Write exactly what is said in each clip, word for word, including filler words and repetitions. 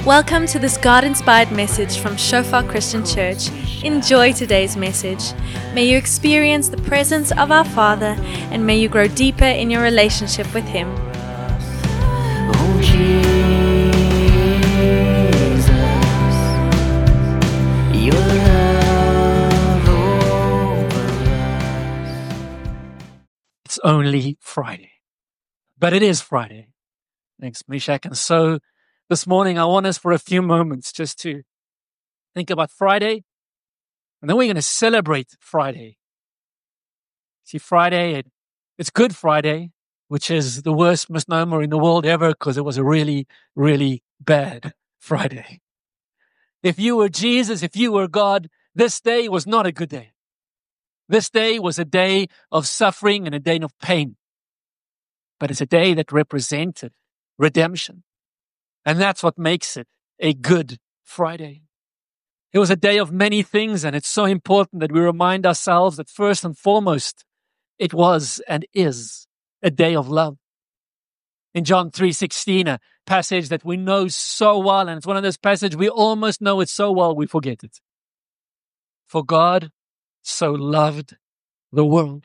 Welcome to this God-inspired message from Shofar Christian Church. Enjoy today's message. May you experience the presence of our Father, and may you grow deeper in your relationship with Him. Oh, Jesus, your love over us. It's only Friday, but it is Friday. Thanks, Meshach. And so this morning, I want us for a few moments just to think about Friday, and then we're going to celebrate Friday. See, Friday, it, it's Good Friday, which is the worst misnomer in the world ever because it was a really, really bad Friday. If you were Jesus, if you were God, this day was not a good day. This day was a day of suffering and a day of pain. But it's a day that represented redemption. And that's what makes it a Good Friday. It was a day of many things, and it's so important that we remind ourselves that first and foremost, it was and is a day of love. In John three sixteen, a passage that we know so well, and it's one of those passages we almost know it so well we forget it. For God so loved the world.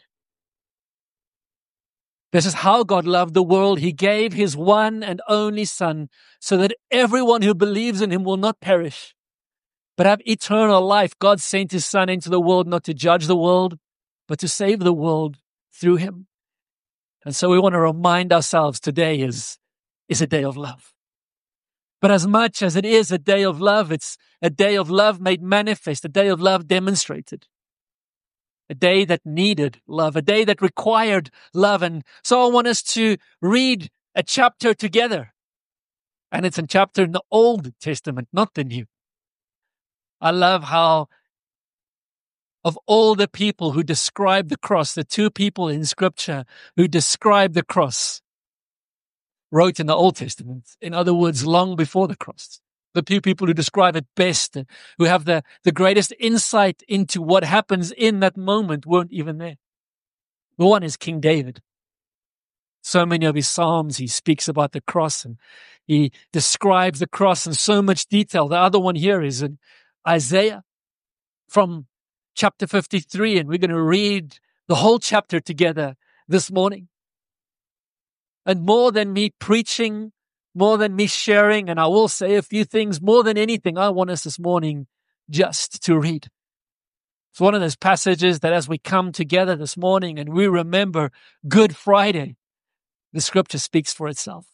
This is how God loved the world. He gave His one and only Son so that everyone who believes in Him will not perish, but have eternal life. God sent His Son into the world not to judge the world, but to save the world through Him. And so we want to remind ourselves today is, is a day of love. But as much as it is a day of love, it's a day of love made manifest, a day of love demonstrated. A day that needed love, a day that required love. And so I want us to read a chapter together. And it's a chapter in the Old Testament, not the New. I love how of all the people who describe the cross, the two people in Scripture who describe the cross wrote in the Old Testament. In other words, long before the cross. The few people who describe it best, who have the, the greatest insight into what happens in that moment, weren't even there. The one is King David. So many of his Psalms, he speaks about the cross and he describes the cross in so much detail. The other one here is in Isaiah from chapter fifty-three, and we're going to read the whole chapter together this morning. And more than me preaching, more than me sharing, and I will say a few things, more than anything, I want us this morning just to read. It's one of those passages that as we come together this morning and we remember Good Friday, the Scripture speaks for itself.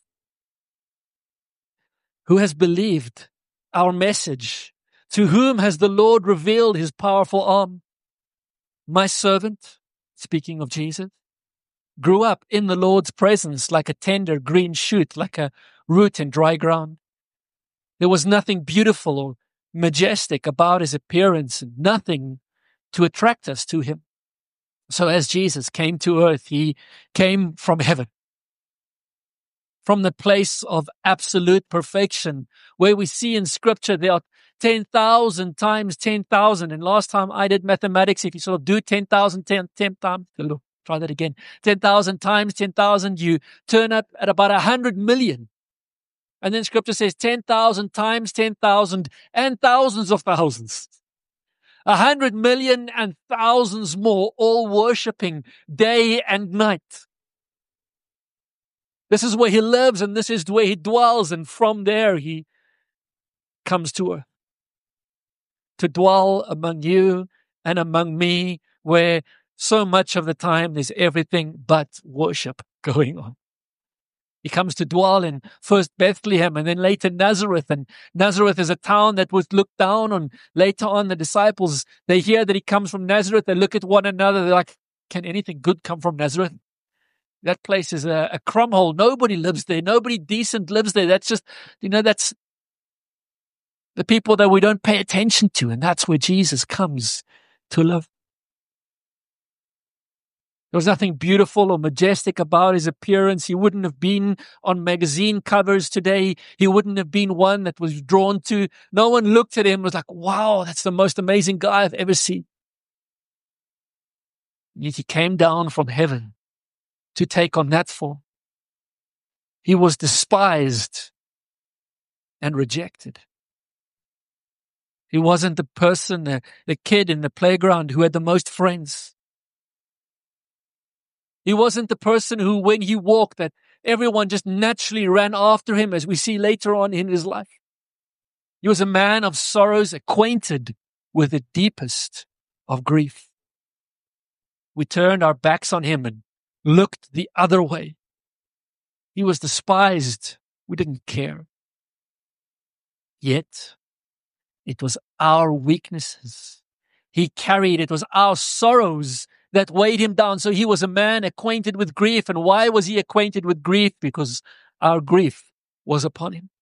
Who has believed our message? To whom has the Lord revealed His powerful arm? My servant, speaking of Jesus, grew up in the Lord's presence like a tender green shoot, like a root in dry ground. There was nothing beautiful or majestic about His appearance, and nothing to attract us to Him. So as Jesus came to earth, He came from heaven, from the place of absolute perfection, where we see in Scripture there are ten thousand times ten thousand. And last time I did mathematics, if you sort of do ten thousand, ten, ten times, look, try that again, ten thousand times ten thousand, you turn up at about one hundred million. And then Scripture says ten thousand times ten thousand and thousands of thousands. one hundred million and thousands more, all worshiping day and night. This is where He lives and this is where He dwells, and from there He comes to earth to dwell among you and among me, where so much of the time there's everything but worship going on. He comes to dwell in first Bethlehem and then later Nazareth. And Nazareth is a town that was looked down on. Later on, the disciples, they hear that He comes from Nazareth. They look at one another. They're like, can anything good come from Nazareth? That place is a, a crumb hole. Nobody lives there. Nobody decent lives there. That's just, you know, that's the people that we don't pay attention to. And that's where Jesus comes to live. There was nothing beautiful or majestic about His appearance. He wouldn't have been on magazine covers today. He wouldn't have been one that was drawn to. No one looked at Him and was like, wow, that's the most amazing guy I've ever seen. Yet He came down from heaven to take on that form. He was despised and rejected. He wasn't the person, the, the kid in the playground who had the most friends. He wasn't the person who, when he walked, that everyone just naturally ran after him, as we see later on in his life. He was a man of sorrows, acquainted with the deepest of grief. We turned our backs on him and looked the other way. He was despised. We didn't care. Yet, it was our weaknesses he carried. It was our sorrows that weighed him down. So he was a man acquainted with grief. And why was he acquainted with grief? Because our grief was upon him.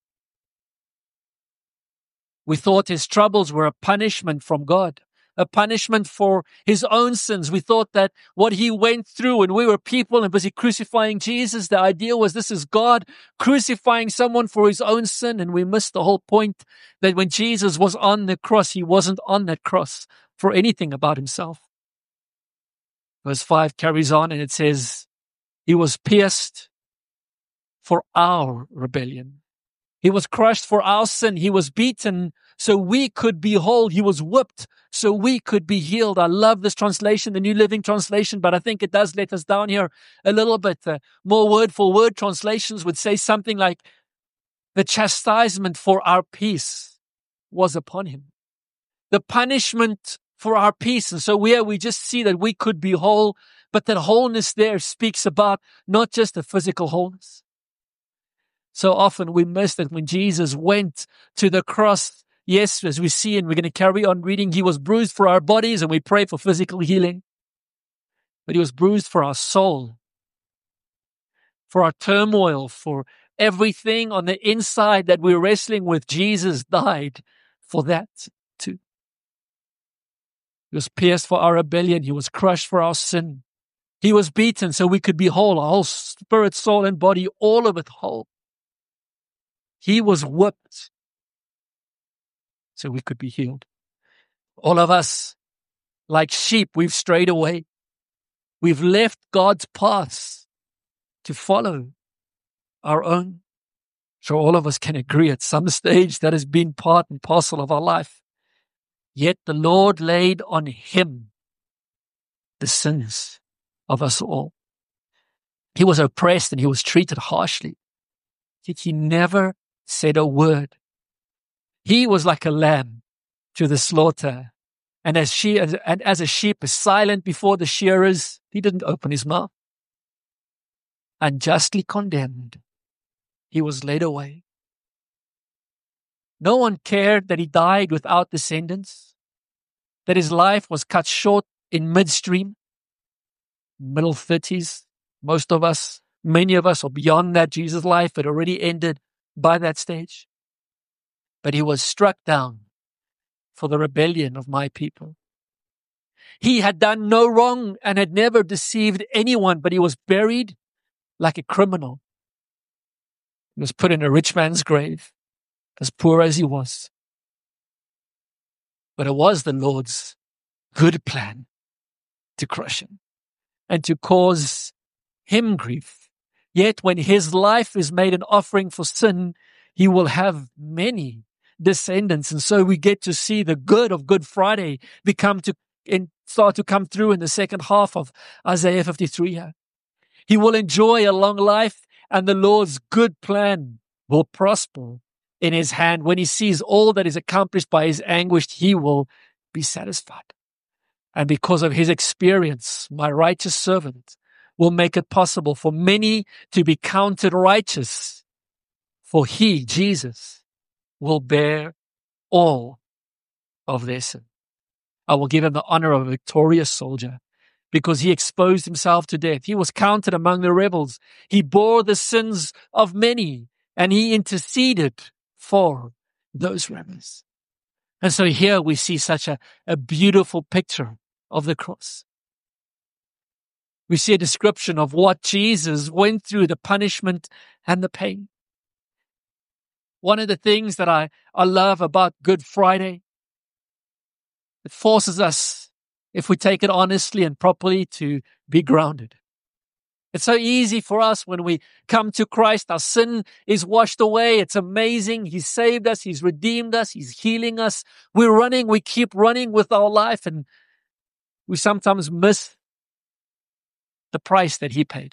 We thought his troubles were a punishment from God, a punishment for his own sins. We thought that what he went through, and we were people and busy crucifying Jesus, the idea was this is God crucifying someone for his own sin. And we missed the whole point that when Jesus was on the cross, he wasn't on that cross for anything about himself. Verse five carries on and it says, he was pierced for our rebellion. He was crushed for our sin. He was beaten so we could be whole. He was whipped so we could be healed. I love this translation, the New Living Translation, but I think it does let us down here a little bit. Uh, more word for word translations would say something like, the chastisement for our peace was upon him. The punishment for our peace. And so here we just see that we could be whole, but that wholeness there speaks about not just a physical wholeness. So often we miss that when Jesus went to the cross, yes, as we see, and we're going to carry on reading, he was bruised for our bodies, and we pray for physical healing. But he was bruised for our soul, for our turmoil, for everything on the inside that we're wrestling with. Jesus died for that too. He was pierced for our rebellion. He was crushed for our sin. He was beaten so we could be whole, our whole spirit, soul, and body, all of it whole. He was whipped so we could be healed. All of us, like sheep, we've strayed away. We've left God's paths to follow our own. So all of us can agree at some stage that has been part and parcel of our life. Yet the Lord laid on him the sins of us all. He was oppressed and he was treated harshly. Yet he never said a word. He was like a lamb to the slaughter. And as she, and as a sheep is silent before the shearers, he didn't open his mouth. Unjustly condemned, he was led away. No one cared that he died without descendants, that his life was cut short in midstream, middle thirties. Most of us, many of us are beyond that. Jesus' life had already ended by that stage. But he was struck down for the rebellion of my people. He had done no wrong and had never deceived anyone, but he was buried like a criminal. He was put in a rich man's grave, as poor as he was. But it was the Lord's good plan to crush him and to cause him grief. Yet when his life is made an offering for sin, he will have many descendants. And so we get to see the good of Good Friday become to and start to come through in the second half of Isaiah fifty-three here. He will enjoy a long life, and the Lord's good plan will prosper in his hand. When he sees all that is accomplished by his anguish, he will be satisfied. And because of his experience, my righteous servant will make it possible for many to be counted righteous. For he, Jesus, will bear all of their sin. I will give him the honor of a victorious soldier because he exposed himself to death. He was counted among the rebels. He bore the sins of many and he interceded for those rebels. And so here we see such a, a beautiful picture of the cross. We see a description of what Jesus went through, the punishment and the pain. One of the things that I, I love about Good Friday, it forces us, if we take it honestly and properly, to be grounded. It's so easy for us when we come to Christ. Our sin is washed away. It's amazing. He saved us. He's redeemed us. He's healing us. We're running. We keep running with our life, and we sometimes miss the price that he paid.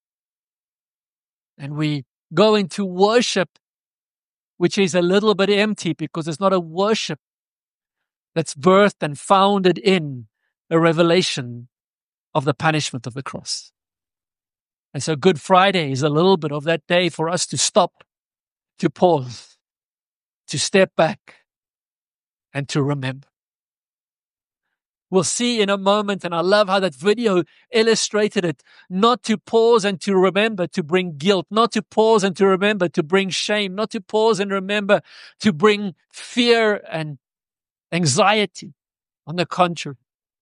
And we go into worship, which is a little bit empty because it's not a worship that's birthed and founded in a revelation of the punishment of the cross. And so Good Friday is a little bit of that day for us to stop, to pause, to step back, and to remember. We'll see in a moment, and I love how that video illustrated it, not to pause and to remember to bring guilt, not to pause and to remember to bring shame, not to pause and remember to bring fear and anxiety. On the contrary,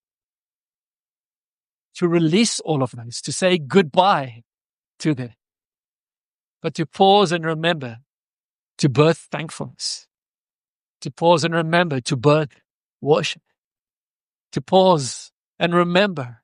to release all of those, to say goodbye to them, but to pause and remember to birth thankfulness, to pause and remember to birth worship, to pause and remember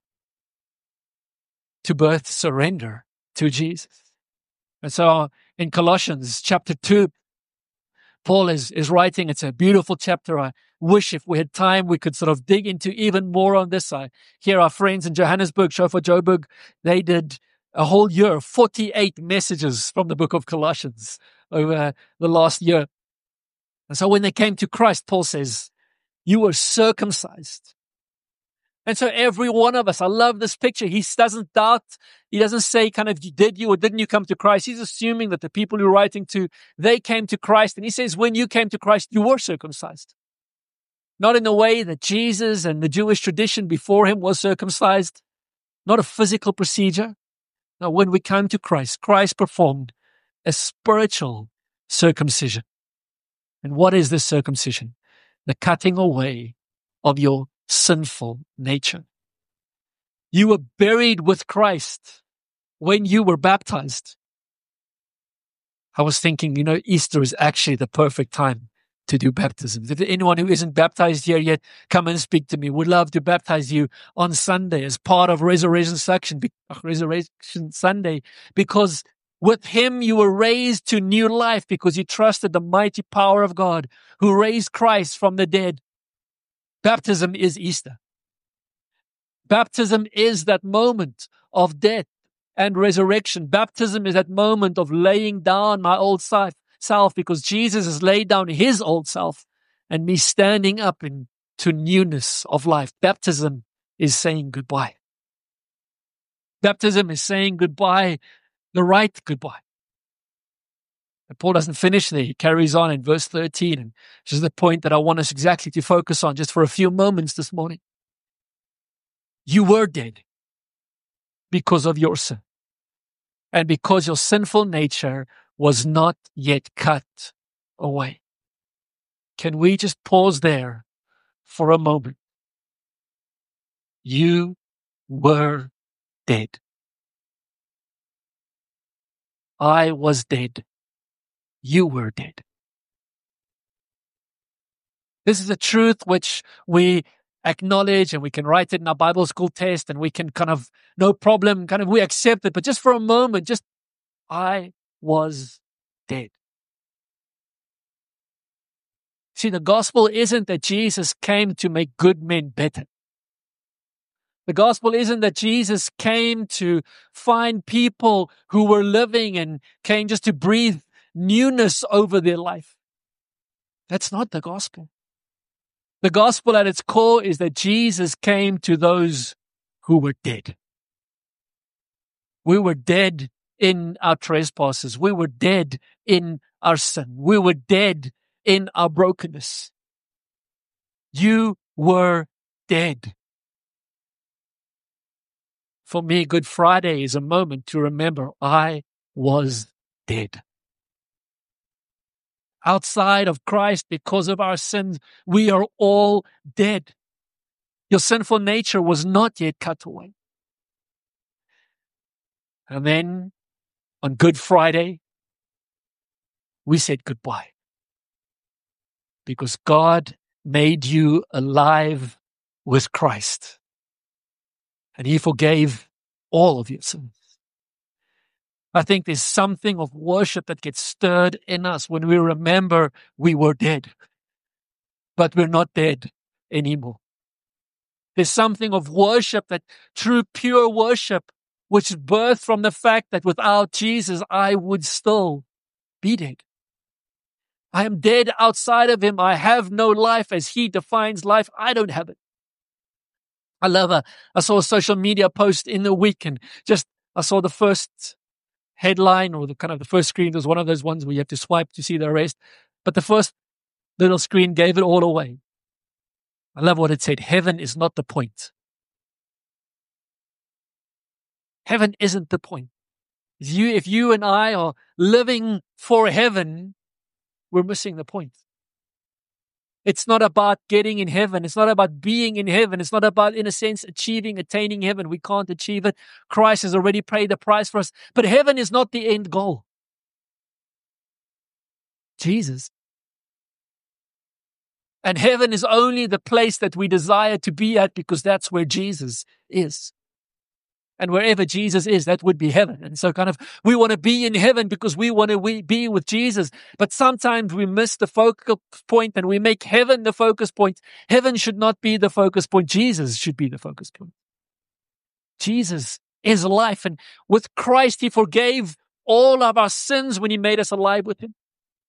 to birth surrender to Jesus. And so in Colossians chapter two, Paul is, is writing, it's a beautiful chapter. I wish if we had time, we could sort of dig into even more on this. I hear our friends in Johannesburg, Shofar Joburg, they did a whole year, forty-eight messages from the book of Colossians over the last year. And so when they came to Christ, Paul says, you were circumcised. And so every one of us, I love this picture. He doesn't doubt. He doesn't say kind of, did you or didn't you come to Christ? He's assuming that the people you're writing to, they came to Christ. And he says, when you came to Christ, you were circumcised. Not in the way that Jesus and the Jewish tradition before him was circumcised. Not a physical procedure. No, when we come to Christ, Christ performed a spiritual circumcision. And what is this circumcision? The cutting away of your sinful nature. You were buried with Christ when you were baptized. I was thinking, you know, Easter is actually the perfect time to do baptisms. If anyone who isn't baptized here yet, come and speak to me. We'd love to baptize you on Sunday as part of Resurrection Section, Resurrection Sunday, because with him you were raised to new life because you trusted the mighty power of God who raised Christ from the dead. Baptism is Easter. Baptism is that moment of death and resurrection. Baptism is that moment of laying down my old self because Jesus has laid down his old self and me standing up into newness of life. Baptism is saying goodbye. Baptism is saying goodbye, the right goodbye. And Paul doesn't finish there. He carries on in verse thirteen. And this is the point that I want us exactly to focus on just for a few moments this morning. You were dead because of your sin. And because your sinful nature was not yet cut away. Can we just pause there for a moment? You were dead. I was dead. You were dead. This is a truth which we acknowledge and we can write it in our Bible school test and we can kind of, no problem, kind of we accept it. But just for a moment, just, I was dead. See, the gospel isn't that Jesus came to make good men better. The gospel isn't that Jesus came to find people who were living and came just to breathe newness over their life. That's not the gospel. The gospel at its core is that Jesus came to those who were dead. We were dead in our trespasses. We were dead in our sin. We were dead in our brokenness. You were dead. For me, Good Friday is a moment to remember I was dead. Outside of Christ, because of our sins, we are all dead. Your sinful nature was not yet cut away. And then on Good Friday, we said goodbye. Because God made you alive with Christ. And he forgave all of your sins. I think there's something of worship that gets stirred in us when we remember we were dead, but we're not dead anymore. There's something of worship, that true, pure worship, which is birthed from the fact that without Jesus, I would still be dead. I am dead outside of him. I have no life as he defines life. I don't have it. I love a, I saw a social media post in the week, and just, I saw the first headline, or the kind of the first screen. It was one of those ones where you have to swipe to see the rest. But the first little screen gave it all away. I love what it said. Heaven is not the point. Heaven isn't the point. If you, if you and I are living for heaven, we're missing the point. It's not about getting in heaven. It's not about being in heaven. It's not about, in a sense, achieving, attaining heaven. We can't achieve it. Christ has already paid the price for us. But heaven is not the end goal. Jesus. And heaven is only the place that we desire to be at, because that's where Jesus is. And wherever Jesus is, that would be heaven. And so kind of, we want to be in heaven because we want to be with Jesus. But sometimes we miss the focal point and we make heaven the focus point. Heaven should not be the focus point. Jesus should be the focus point. Jesus is life. And with Christ, he forgave all of our sins when he made us alive with him.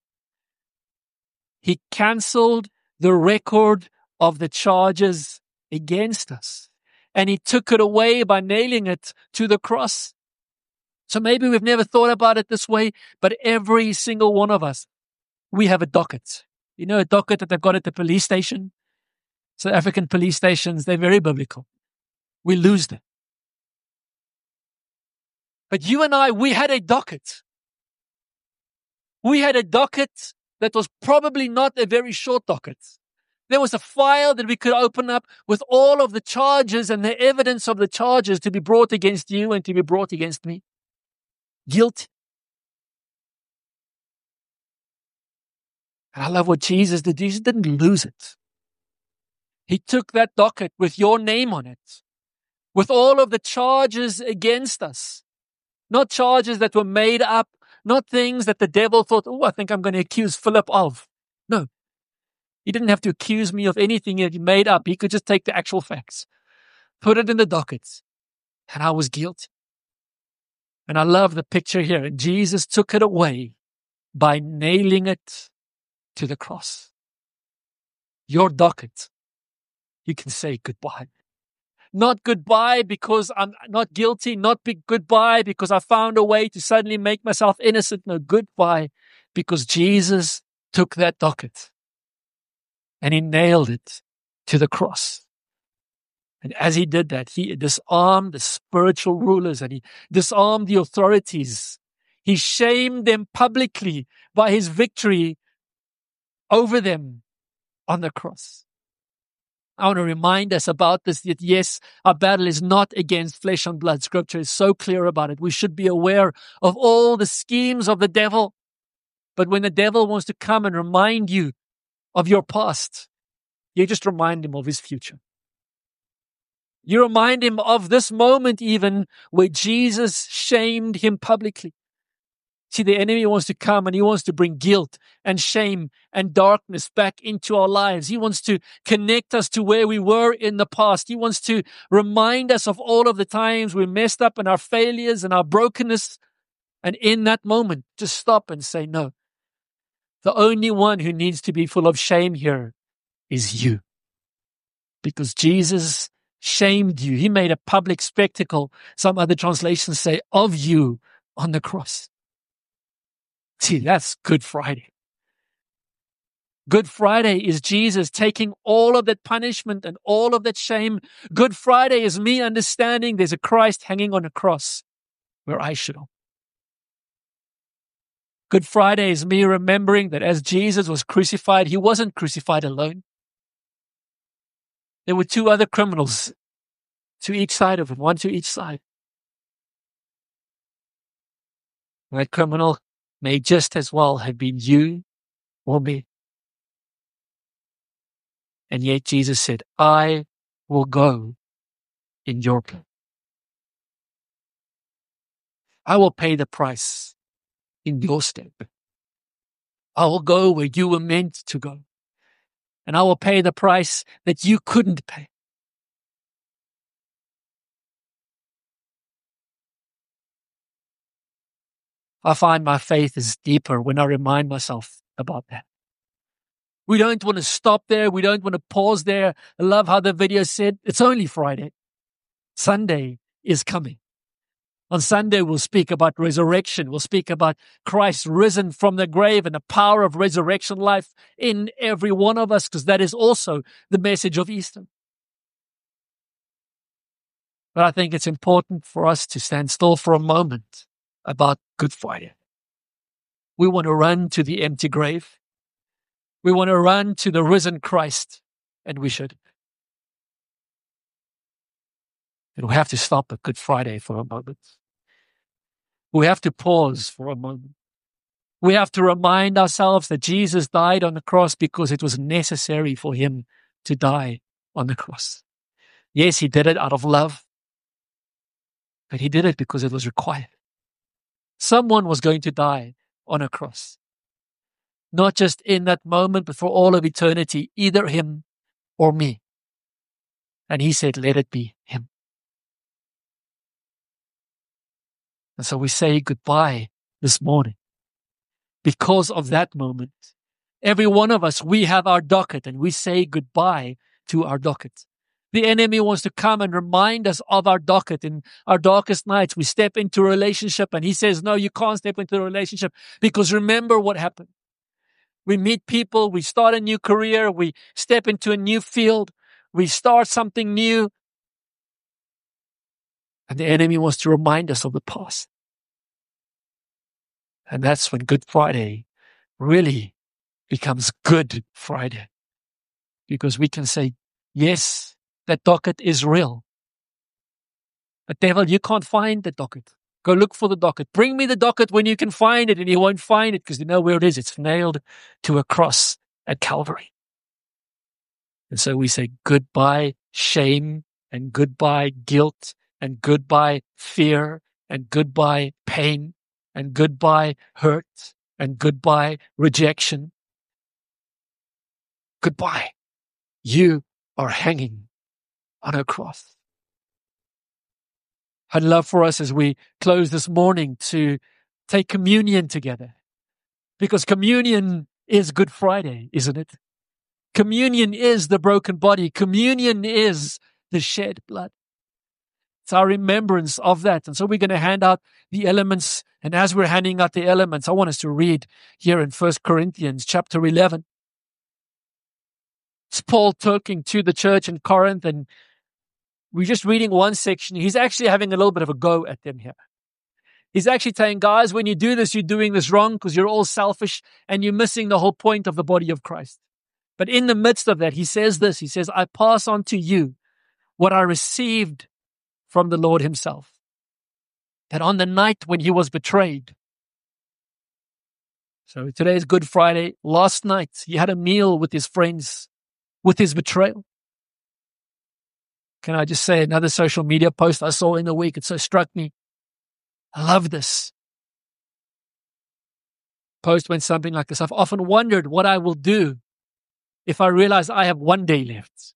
He canceled the record of the charges against us. And he took it away by nailing it to the cross. So maybe we've never thought about it this way, but every single one of us, we have a docket. You know, a docket that they've got at the police station. South African police stations, they're very biblical. We lose them. But you and I, we had a docket. We had a docket that was probably not a very short docket. There was a file that we could open up with all of the charges and the evidence of the charges to be brought against you and to be brought against me. Guilt. And I love what Jesus did. Jesus didn't lose it. He took that docket with your name on it, with all of the charges against us. Not charges that were made up, not things that the devil thought, oh, I think I'm going to accuse Philip of. No. He didn't have to accuse me of anything that he made up. He could just take the actual facts, put it in the dockets, and I was guilty. And I love the picture here. And Jesus took it away by nailing it to the cross. Your docket, you can say goodbye. Not goodbye because I'm not guilty, not be goodbye because I found a way to suddenly make myself innocent. No, goodbye because Jesus took that docket and he nailed it to the cross. And as he did that, he disarmed the spiritual rulers and he disarmed the authorities. He shamed them publicly by his victory over them on the cross. I want to remind us about this, that yes, our battle is not against flesh and blood. Scripture is so clear about it. We should be aware of all the schemes of the devil. But when the devil wants to come and remind you of your past, you just remind him of his future. You remind him of this moment even where Jesus shamed him publicly. See, the enemy wants to come and he wants to bring guilt and shame and darkness back into our lives. He wants to connect us to where we were in the past. He wants to remind us of all of the times we messed up and our failures and our brokenness. And in that moment, just stop and say, no. The only one who needs to be full of shame here is you. Because Jesus shamed you. He made a public spectacle, some other translations say, of you on the cross. See, that's Good Friday. Good Friday is Jesus taking all of that punishment and all of that shame. Good Friday is me understanding there's a Christ hanging on a cross where I should have. Good Friday is me remembering that as Jesus was crucified, he wasn't crucified alone. There were two other criminals to each side of him, one to each side. That criminal may just as well have been you or me. And yet Jesus said, I will go in your place. I will pay the price in your stead. I will go where you were meant to go. And I will pay the price that you couldn't pay. I find my faith is deeper when I remind myself about that. We don't want to stop there. We don't want to pause there. I love how the video said, it's only Friday. Sunday is coming. On Sunday, we'll speak about resurrection. We'll speak about Christ risen from the grave and the power of resurrection life in every one of us, because that is also the message of Easter. But I think it's important for us to stand still for a moment about Good Friday. We want to run to the empty grave. We want to run to the risen Christ, and we should. And we have to stop at Good Friday for a moment. We have to pause for a moment. We have to remind ourselves that Jesus died on the cross because it was necessary for him to die on the cross. Yes, he did it out of love, but he did it because it was required. Someone was going to die on a cross. Not just in that moment, but for all of eternity, either him or me. And he said, let it be him. And so we say goodbye this morning. Because of that moment, every one of us, we have our docket and we say goodbye to our docket. The enemy wants to come and remind us of our docket. In our darkest nights, we step into a relationship and he says, no, you can't step into a relationship because remember what happened. We meet people, we start a new career, we step into a new field, we start something new. And the enemy wants to remind us of the past. And that's when Good Friday really becomes Good Friday. Because we can say, yes, that docket is real. But devil, you can't find the docket. Go look for the docket. Bring me the docket when you can find it, and you won't find it because you know where it is. It's nailed to a cross at Calvary. And so we say goodbye shame and goodbye guilt and goodbye fear and goodbye pain and goodbye hurt and goodbye rejection. Goodbye. You are hanging on a cross. I'd love for us as we close this morning to take communion together, because communion is Good Friday, isn't it? Communion is the broken body. Communion is the shed blood. It's our remembrance of that. And so we're going to hand out the elements. And as we're handing out the elements, I want us to read here in First Corinthians chapter eleven. It's Paul talking to the church in Corinth, and we're just reading one section. He's actually having a little bit of a go at them here. He's actually saying, guys, when you do this, you're doing this wrong because you're all selfish and you're missing the whole point of the body of Christ. But in the midst of that, he says this. He says, I pass on to you what I received from the Lord himself. That on the night when he was betrayed. So today is Good Friday. Last night, he had a meal with his friends with his betrayal. Can I just say another social media post I saw in the week? It so struck me. I love this. Post went something like this. I've often wondered what I will do if I realize I have one day left.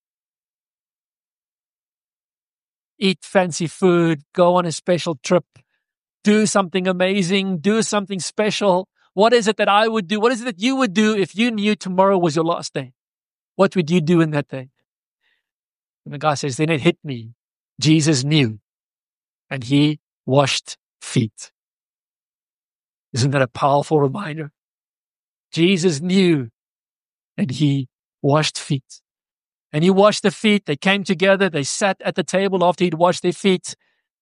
Eat fancy food, go on a special trip, do something amazing, do something special. What is it that I would do? What is it that you would do if you knew tomorrow was your last day? What would you do in that day? And the guy says, then it hit me. Jesus knew, and he washed feet. Isn't that a powerful reminder? Jesus knew, and he washed feet. And he washed the feet. They came together. They sat at the table after he'd washed their feet.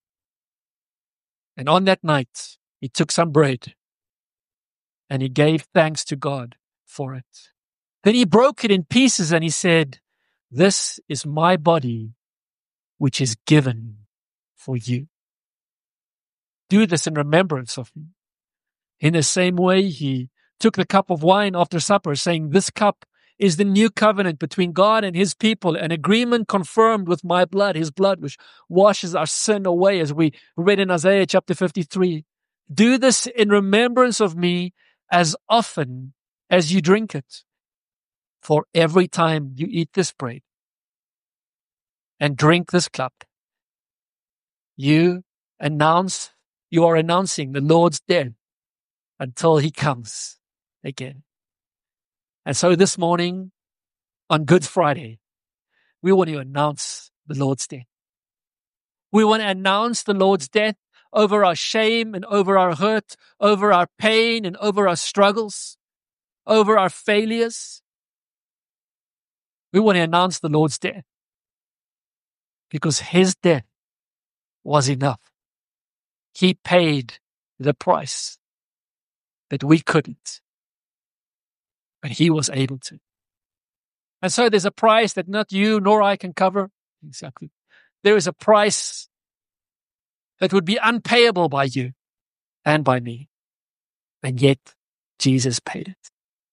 And on that night, he took some bread, and he gave thanks to God for it. Then he broke it in pieces, and he said, this is my body, which is given for you. Do this in remembrance of me. In the same way, he took the cup of wine after supper, saying, this cup is the new covenant between God and his people, an agreement confirmed with my blood, his blood, which washes our sin away, as we read in Isaiah chapter fifty-three. Do this in remembrance of me as often as you drink it. For every time you eat this bread and drink this cup, you announce, you are announcing the Lord's death until he comes again. And so this morning, on Good Friday, we want to announce the Lord's death. We want to announce the Lord's death over our shame and over our hurt, over our pain and over our struggles, over our failures. We want to announce the Lord's death because his death was enough. He paid the price that we couldn't, but he was able to. And so there's a price that not you nor I can cover. Exactly. There is a price that would be unpayable by you and by me. And yet Jesus paid it.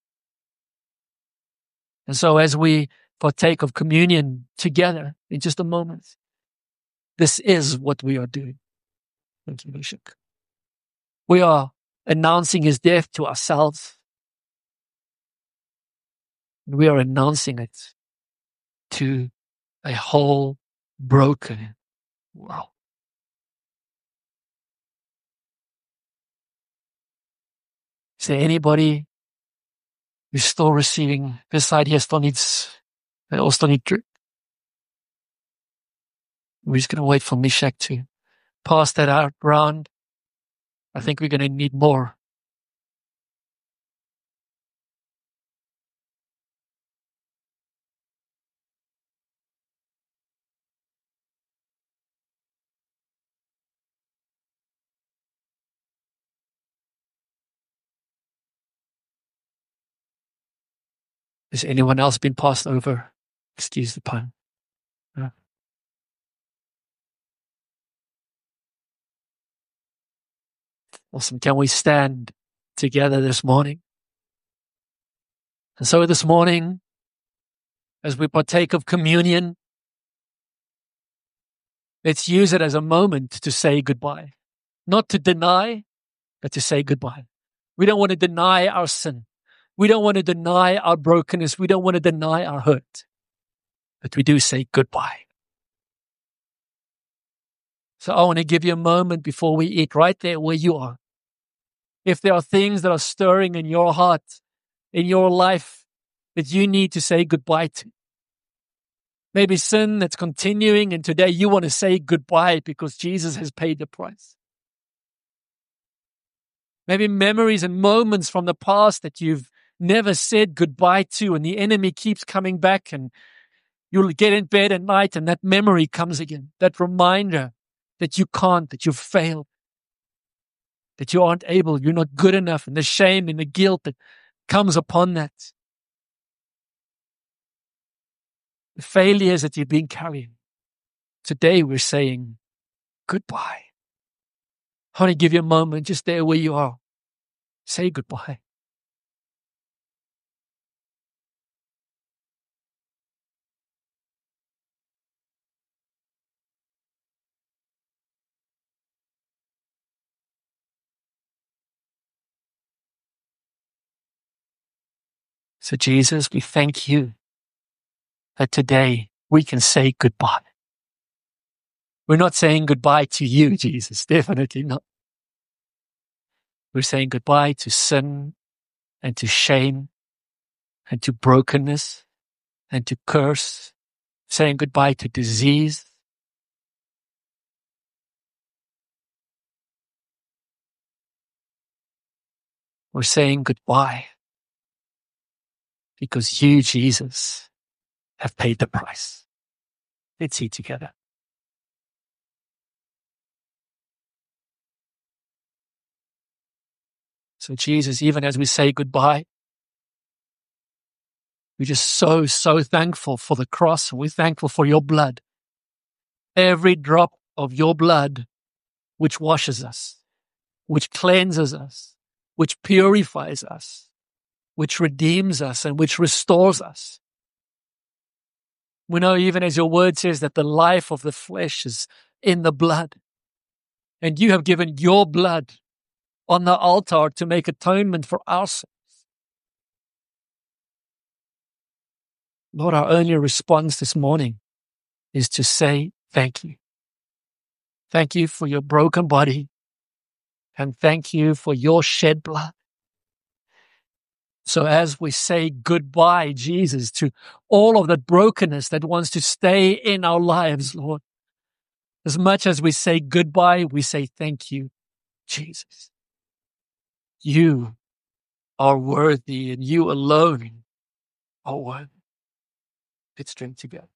And so as we partake of communion together in just a moment, this is what we are doing. Thank you, Meshach. We are announcing his death to ourselves. We are announcing it to a whole broken world. Is there anybody who's still receiving? This side here still needs, they all still need drink. We're just going to wait for Meshach to pass that out round. I think we're going to need more. Has anyone else been passed over? Excuse the pun. No. Awesome. Can we stand together this morning? And so this morning, as we partake of communion, let's use it as a moment to say goodbye. Not to deny, but to say goodbye. We don't want to deny our sin. We don't want to deny our brokenness. We don't want to deny our hurt. But we do say goodbye. So I want to give you a moment before we eat right there where you are. If there are things that are stirring in your heart, in your life, that you need to say goodbye to. Maybe sin that's continuing and today you want to say goodbye because Jesus has paid the price. Maybe memories and moments from the past that you've never said goodbye to and the enemy keeps coming back and you'll get in bed at night and that memory comes again. That reminder that you can't, that you've failed, that you aren't able, you're not good enough, and the shame and the guilt that comes upon that. The failures that you've been carrying. Today we're saying goodbye. I want to give you a moment just there where you are. Say goodbye. So Jesus, we thank you that today we can say goodbye. We're not saying goodbye to you, Jesus, definitely not. We're saying goodbye to sin and to shame and to brokenness and to curse, saying goodbye to disease. We're saying goodbye because you, Jesus, have paid the price. Let's eat together. So Jesus, even as we say goodbye, we're just so, so thankful for the cross. We're thankful for your blood. Every drop of your blood, which washes us, which cleanses us, which purifies us, which redeems us and which restores us. We know even as your word says that the life of the flesh is in the blood. And you have given your blood on the altar to make atonement for our sins. Lord, our only response this morning is to say thank you. Thank you for your broken body, and thank you for your shed blood. So as we say goodbye, Jesus, to all of that brokenness that wants to stay in our lives, Lord, as much as we say goodbye, we say thank you, Jesus. You are worthy, and you alone are worthy. Let's drink together.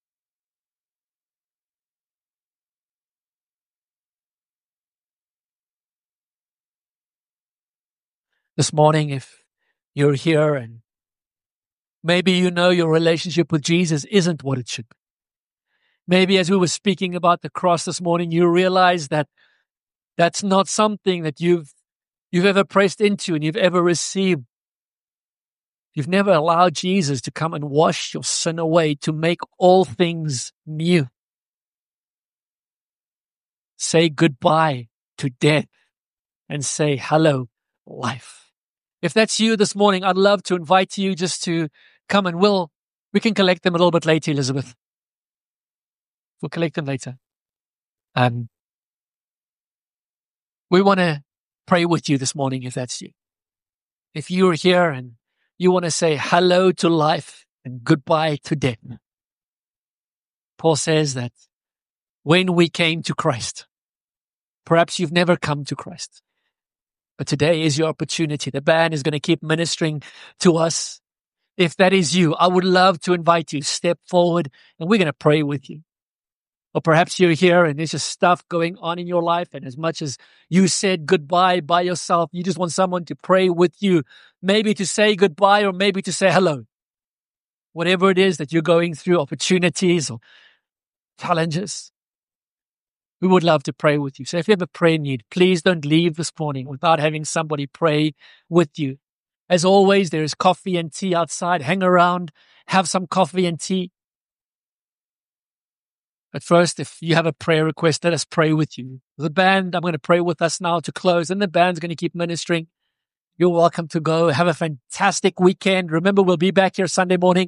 This morning, if you're here and maybe you know your relationship with Jesus isn't what it should be. Maybe as we were speaking about the cross this morning, you realize that that's not something that you've you've ever pressed into and you've ever received. You've never allowed Jesus to come and wash your sin away, to make all things new. Say goodbye to death and say hello, life. If that's you this morning, I'd love to invite you just to come, and we'll, we can collect them a little bit later, Elizabeth. We'll collect them later. Um, we want to pray with you this morning if that's you. If you're here and you want to say hello to life and goodbye to death. Paul says that when we came to Christ, perhaps you've never come to Christ, but today is your opportunity. The band is going to keep ministering to us. If that is you, I would love to invite you, step forward, and we're going to pray with you. Or perhaps you're here and there's just stuff going on in your life, and as much as you said goodbye by yourself, you just want someone to pray with you, maybe to say goodbye or maybe to say hello. Whatever it is that you're going through, opportunities or challenges, we would love to pray with you. So if you have a prayer need, please don't leave this morning without having somebody pray with you. As always, there is coffee and tea outside. Hang around, have some coffee and tea. But first, if you have a prayer request, let us pray with you. The band, I'm going to pray with us now to close, and the band's going to keep ministering. You're welcome to go. Have a fantastic weekend. Remember, we'll be back here Sunday morning.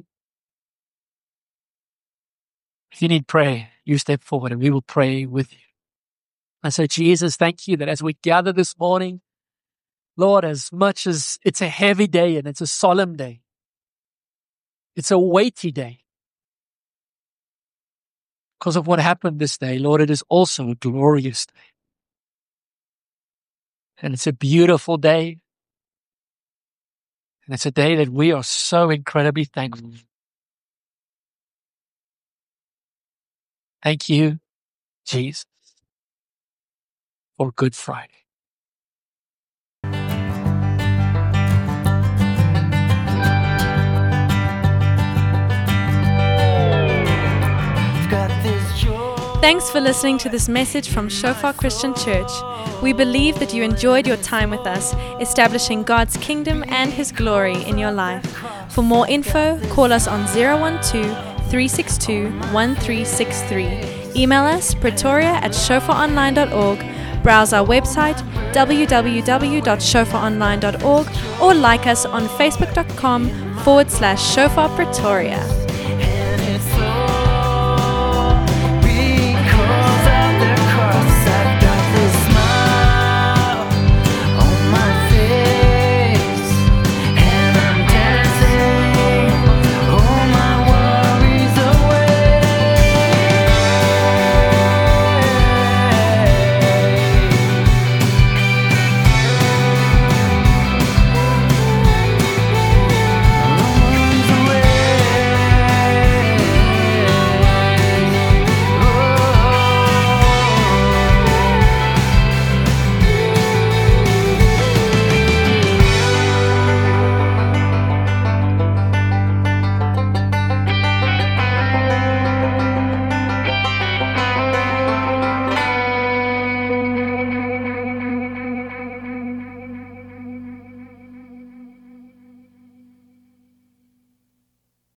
If you need prayer, you step forward and we will pray with you. And so, Jesus, thank you that as we gather this morning, Lord, as much as it's a heavy day and it's a solemn day, it's a weighty day. Because of what happened this day, Lord, it is also a glorious day. And it's a beautiful day. And it's a day that we are so incredibly thankful for. Thank you, Jesus, for Good Friday. Thanks for listening to this message from Shofar Christian Church. We believe that you enjoyed your time with us, establishing God's kingdom and His glory in your life. For more info, call us on zero one two, three six two, one three six three. Email us pretoria at shofar online dot org. Browse our website w w w dot shofar online dot org or like us on facebook dot com forward slash shofar pretoria.